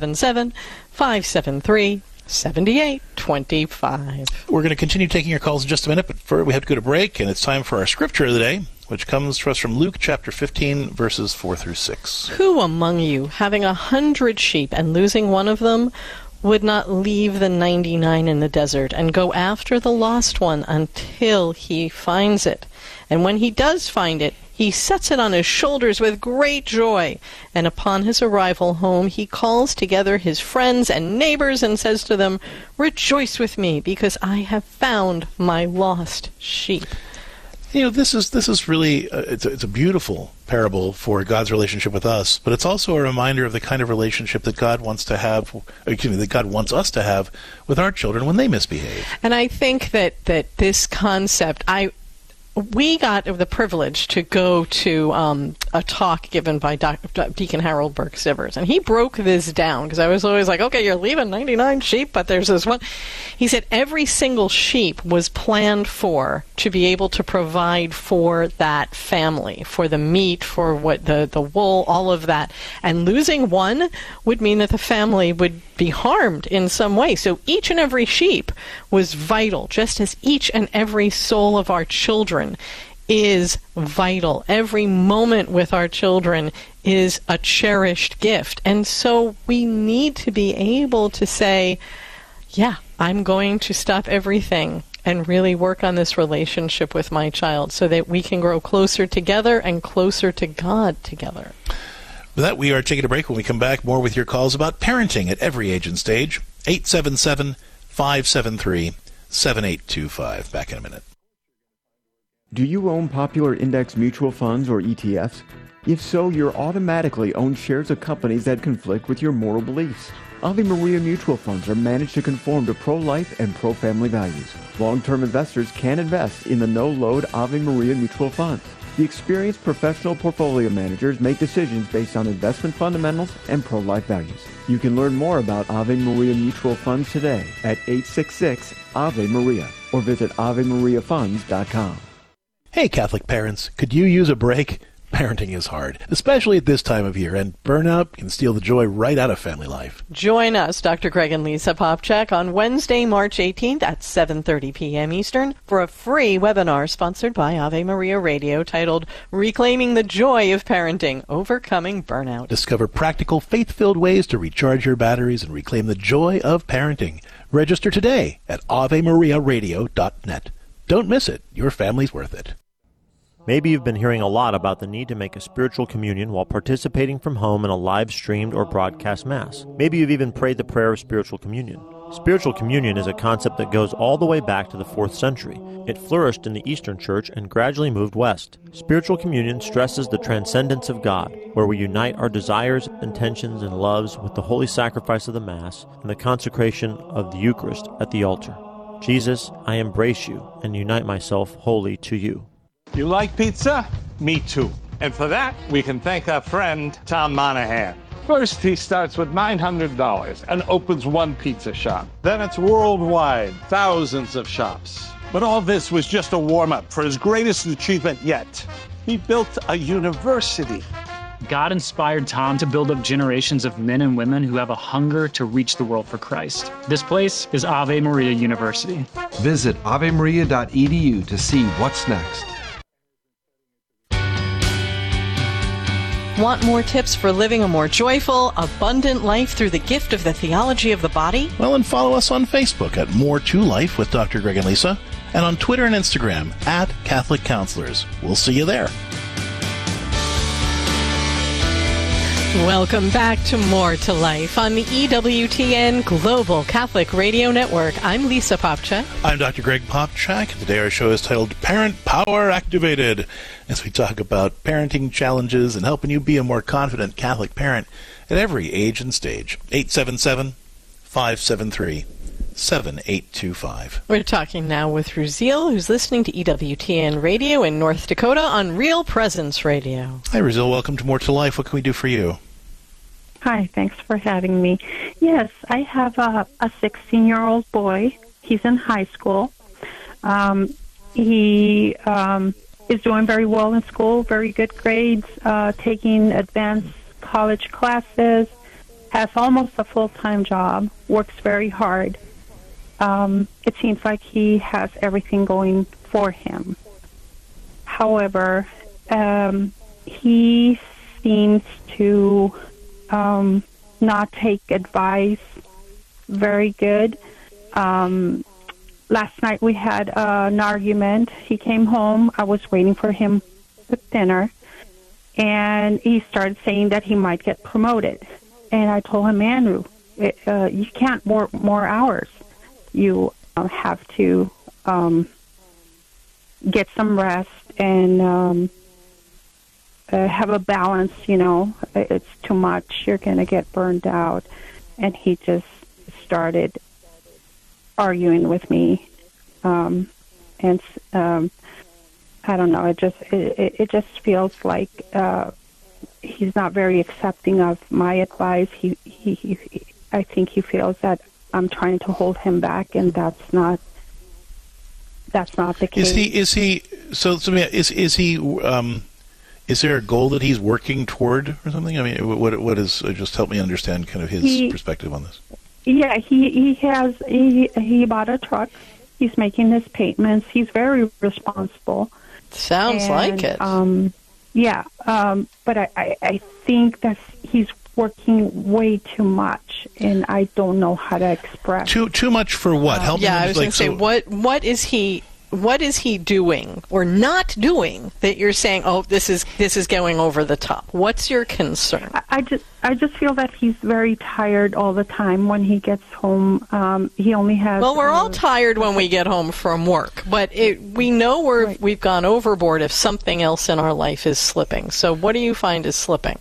877-573-7825. We're going to continue taking your calls in just a minute, but first we have to go to break, and it's time for our scripture of the day, which comes to us from Luke chapter 15, verses 4 through 6. Who among you, having 100 sheep and losing one of them, would not leave the 99 in the desert and go after the lost one until he finds it? And when he does find it, he sets it on his shoulders with great joy. And upon his arrival home, he calls together his friends and neighbors and says to them, "Rejoice with me, because I have found my lost sheep." This is really it's a beautiful parable for God's relationship with us, but it's also a reminder of the kind of relationship that God wants to have, that God wants us to have with our children when they misbehave. And I think that this concept, we got the privilege to go to a talk given by Deacon Harold Burke-Sivers, and he broke this down, because I was always like, okay, you're leaving 99 sheep, but there's this one. He said every single sheep was planned to be able to provide for that family, for the meat, for what the wool, all of that. And losing one would mean that the family would be harmed in some way. So each and every sheep was vital, just as each and every soul of our children is vital. Every moment with our children is a cherished gift. And so we need to be able to say, yeah, I'm going to stop everything and really work on this relationship with my child so that we can grow closer together and closer to God together. With that, we are taking a break. When we come back, more with your calls about parenting at every age and stage. 877-573-7825. Back in a minute. Do you own popular index mutual funds or ETFs? If so, you're automatically own shares of companies that conflict with your moral beliefs. Ave Maria mutual funds are managed to conform to pro-life and pro-family values. Long-term investors can invest in the no-load Ave Maria mutual funds. The experienced professional portfolio managers make decisions based on investment fundamentals and pro-life values. You can learn more about Ave Maria mutual funds today at 866-AVE-MARIA or visit AveMariaFunds.com. Hey, Catholic parents, could you use a break? Parenting is hard, especially at this time of year, and burnout can steal the joy right out of family life. Join us, Dr. Greg and Lisa Popcak, on Wednesday, March 18th at 7:30 p.m. Eastern for a free webinar sponsored by Ave Maria Radio titled Reclaiming the Joy of Parenting, Overcoming Burnout. Discover practical, faith-filled ways to recharge your batteries and reclaim the joy of parenting. Register today at AveMariaRadio.net. Don't miss it. Your family's worth it. Maybe you've been hearing a lot about the need to make a spiritual communion while participating from home in a live-streamed or broadcast Mass. Maybe you've even prayed the prayer of spiritual communion. Spiritual communion is a concept that goes all the way back to the 4th century. It flourished in the Eastern Church and gradually moved west. Spiritual communion stresses the transcendence of God, where we unite our desires, intentions, and loves with the holy sacrifice of the Mass and the consecration of the Eucharist at the altar. Jesus, I embrace you and unite myself wholly to you. You like pizza? Me too. And for that, we can thank our friend Tom Monahan. First, he starts with $900 and opens one pizza shop. Then it's worldwide, thousands of shops. But all this was just a warm-up for his greatest achievement yet. He built a university. God inspired Tom to build up generations of men and women who have a hunger to reach the world for Christ. This place is Ave Maria University. Visit avemaria.edu to see what's next. Want more tips for living a more joyful, abundant life through the gift of the theology of the body? Well, and follow us on Facebook at More to Life with Dr. Greg and Lisa, and on Twitter and Instagram at Catholic Counselors. We'll see you there. Welcome back to More to Life on the EWTN Global Catholic Radio Network. I'm Lisa Popcak. I'm Dr. Greg Popcak. Today our show is titled Parent Power Activated, as we talk about parenting challenges and helping you be a more confident Catholic parent at every age and stage. 877-573-7825. We're talking now with Ruziel, who's listening to EWTN Radio in North Dakota on Real Presence Radio. Hi, Ruziel. Welcome to More to Life. What can we do for you? Hi, thanks for having me. Yes, I have a 16-year-old boy. He's in high school. He is doing very well in school, very good grades, taking advanced college classes, has almost a full-time job, works very hard. It seems like he has everything going for him. However, he seems to not take advice very good. Last night we had an argument. He came home. I was waiting for him with dinner, and he started saying that he might get promoted. And I told him, Andrew, you can't work more hours. You have to get some rest and have a balance, you know. It's too much. You're going to get burned out. And he just started arguing with me. I don't know. It just feels like he's not very accepting of my advice. I think he feels that I'm trying to hold him back, and that's not the case. Is there a goal that he's working toward or something? I mean, what is? Just help me understand kind of his perspective on this. Yeah, he bought a truck. He's making his payments. He's very responsible. Sounds like it. But I think that he's working way too much, and I don't know how to express. Too much for what? Help me. I was going to say, what is he doing or not doing that you're saying, oh, this is going over the top? What's your concern? I just feel that he's very tired all the time when he gets home. He only has. Well, we're all tired when we get home from work, but we know we've gone overboard if something else in our life is slipping. So, what do you find is slipping?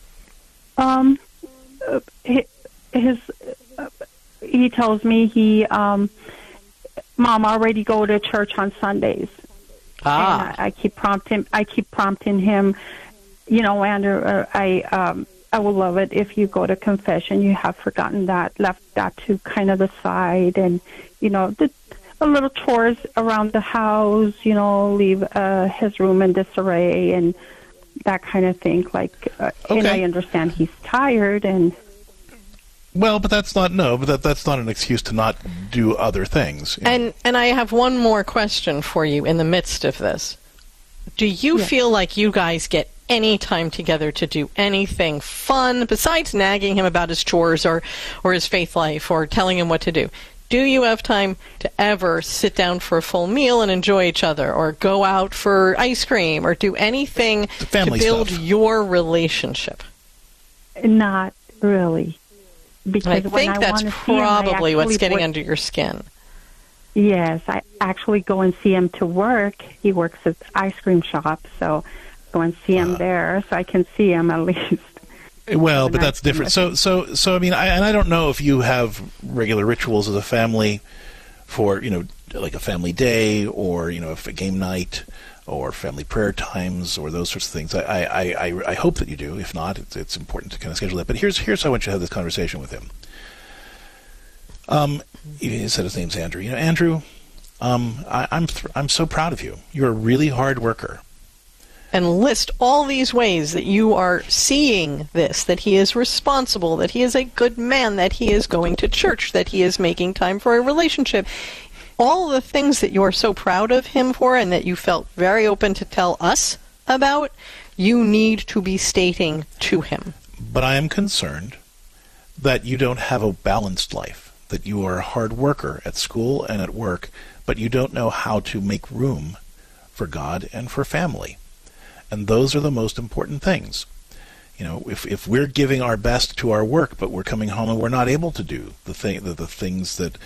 He tells me Mom, already go to church on Sundays. And I keep prompting him. You know, Andrew, I would love it if you go to confession. You have forgotten that, left that to kind of the side, and you know, a little chores around the house. You know, leave his room in disarray, and that kind of thing. Like, and I understand he's tired and. Well, but that's not that's not an excuse to not do other things. And I have one more question for you in the midst of this. Do you feel like you guys get any time together to do anything fun besides nagging him about his chores or his faith life or telling him what to do? Do you have time to ever sit down for a full meal and enjoy each other, or go out for ice cream, or do anything to build your relationship? Not really. Because I think that's probably what's getting under your skin. Yes, I actually go and see him to work. He works at the ice cream shop, so go and see him there, so I can see him at least. Well, but that's different. So I mean, I don't know if you have regular rituals as a family for, like a family day, or a game night, or family prayer times, or those sorts of things. I hope that you do. If not, it's important to kind of schedule that. But here's how I want you to have this conversation with him. He said his name's Andrew. Andrew, I'm so proud of you. You're a really hard worker. And list all these ways that you are seeing this, that he is responsible, that he is a good man, that he is going to church, that he is making time for a relationship. All the things that you are so proud of him for and that you felt very open to tell us about, you need to be stating to him. But I am concerned that you don't have a balanced life, that you are a hard worker at school and at work, but you don't know how to make room for God and for family. And those are the most important things. If we're giving our best to our work, but we're coming home and we're not able to do the things that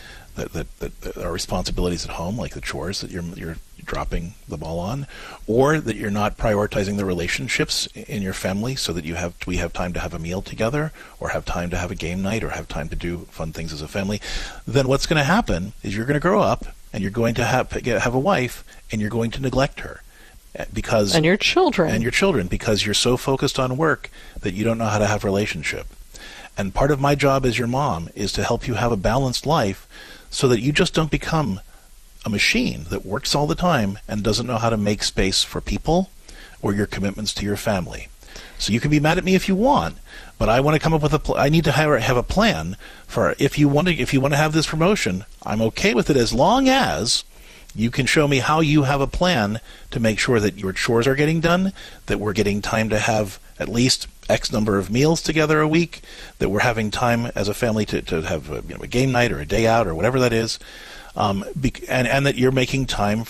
are responsibilities at home, like the chores that you're dropping the ball on, or that you're not prioritizing the relationships in your family so that we have time to have a meal together, or have time to have a game night, or have time to do fun things as a family, then what's going to happen is you're going to grow up and you're going to have a wife, and you're going to neglect her. And your children, because you're so focused on work that you don't know how to have a relationship. And part of my job as your mom is to help you have a balanced life, so that you just don't become a machine that works all the time and doesn't know how to make space for people or your commitments to your family. So you can be mad at me if you want, but I want to come up with I need to have a plan for if you want to have this promotion. I'm okay with it as long as you can show me how you have a plan to make sure that your chores are getting done, that we're getting time to have at least X number of meals together a week, that we're having time as a family to have a game night or a day out or whatever that is, and that you're making time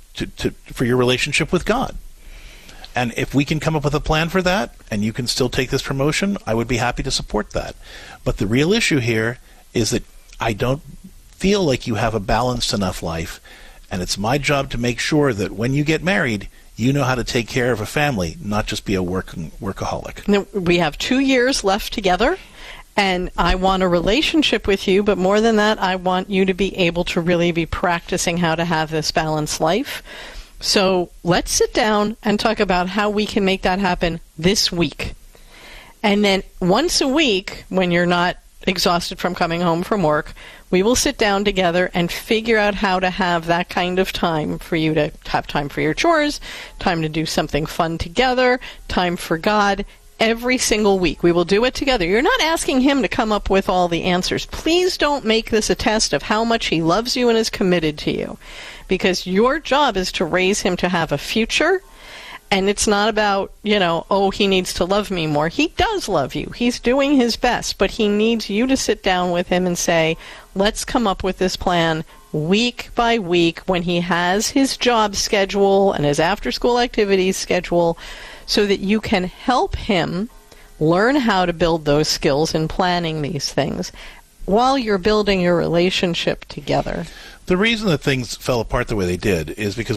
for your relationship with God. And if we can come up with a plan for that, and you can still take this promotion, I would be happy to support that. But the real issue here is that I don't feel like you have a balanced enough life. And it's my job to make sure that when you get married, you know how to take care of a family, not just be a workaholic. We have 2 years left together, and I want a relationship with you, but more than that, I want you to be able to really be practicing how to have this balanced life. So let's sit down and talk about how we can make that happen this week. And then once a week, when you're not exhausted from coming home from work, we will sit down together and figure out how to have that kind of time for you to have time for your chores, time to do something fun together, time for God, every single week. We will do it together. You're not asking him to come up with all the answers. Please don't make this a test of how much he loves you and is committed to you, because your job is to raise him to have a future. And it's not about, he needs to love me more. He does love you. He's doing his best, but he needs you to sit down with him and say, let's come up with this plan week by week when he has his job schedule and his after-school activities schedule, so that you can help him learn how to build those skills in planning these things while you're building your relationship together. The reason that things fell apart the way they did is because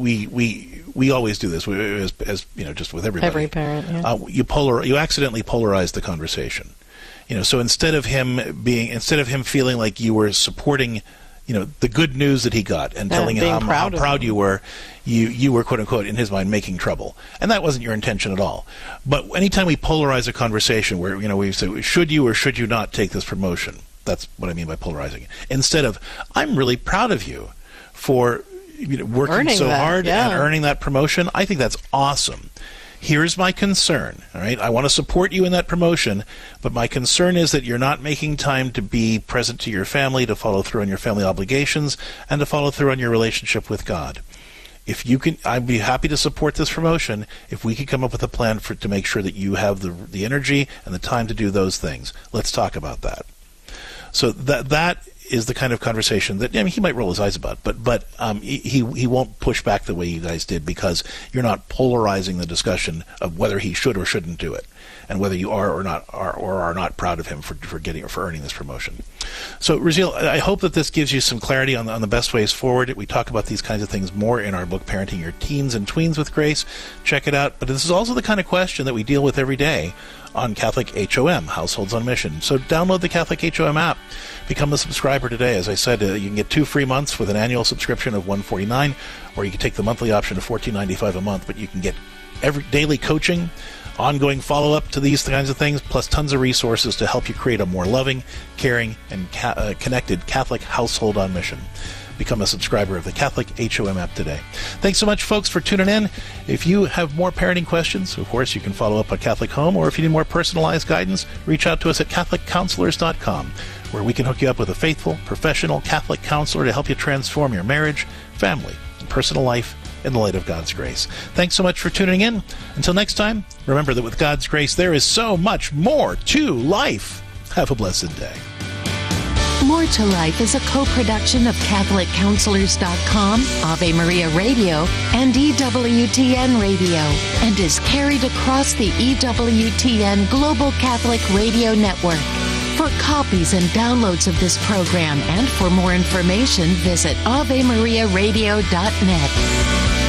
we always do this, as just with everybody. Every parent, yeah. You accidentally polarize the conversation. So instead of him feeling like you were supporting, the good news that he got and telling him how proud you were, you were, quote unquote, in his mind, making trouble, and that wasn't your intention at all. But anytime we polarize a conversation where we say, should you or should you not take this promotion? That's what I mean by polarizing it. Instead of, I'm really proud of you for working so hard and earning that promotion. I think that's awesome. Here's my concern, all right? I want to support you in that promotion, but my concern is that you're not making time to be present to your family, to follow through on your family obligations, and to follow through on your relationship with God. If you can, I'd be happy to support this promotion if we could come up with a plan to make sure that you have the energy and the time to do those things. Let's talk about that. So that is the kind of conversation that, I mean, he might roll his eyes about, but he won't push back the way you guys did, because you're not polarizing the discussion of whether he should or shouldn't do it, and whether you are or not proud of him for earning this promotion. So, Raziel, I hope that this gives you some clarity on the best ways forward. We talk about these kinds of things more in our book, Parenting Your Teens and Tweens with Grace. Check it out. But this is also the kind of question that we deal with every day on Catholic HOM, Households on Mission. So download the Catholic HOM app. Become a subscriber today. As I said, you can get 2 free months with an annual subscription of $149, or you can take the monthly option of $14.95 a month, but you can get every daily coaching, ongoing follow-up to these kinds of things, plus tons of resources to help you create a more loving, caring, and connected Catholic household on mission. Become a subscriber of the Catholic HOM app today. Thanks so much, folks, for tuning in. If you have more parenting questions, of course, you can follow up on Catholic Home, or if you need more personalized guidance, reach out to us at CatholicCounselors.com, where we can hook you up with a faithful, professional Catholic counselor to help you transform your marriage, family, and personal life in the light of God's grace. Thanks so much for tuning in. Until next time, remember that with God's grace, there is so much more to life. Have a blessed day. More to Life is a co-production of CatholicCounselors.com, Ave Maria Radio, and EWTN Radio, and is carried across the EWTN Global Catholic Radio Network. For copies and downloads of this program and for more information, visit AveMariaRadio.net.